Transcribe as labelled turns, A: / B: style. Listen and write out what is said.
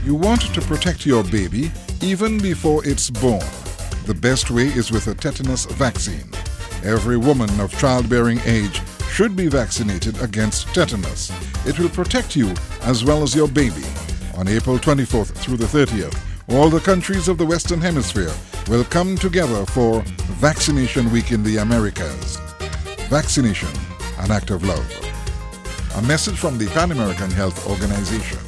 A: You want to protect your baby even before it's born. The best way is with a tetanus vaccine. Every woman of childbearing age should be vaccinated against tetanus. It will protect you as well as your baby. On April 24th through the 30th, all the countries of the Western Hemisphere will come together for Vaccination Week in the Americas. Vaccination, an act of love. A message from the Pan American Health Organization.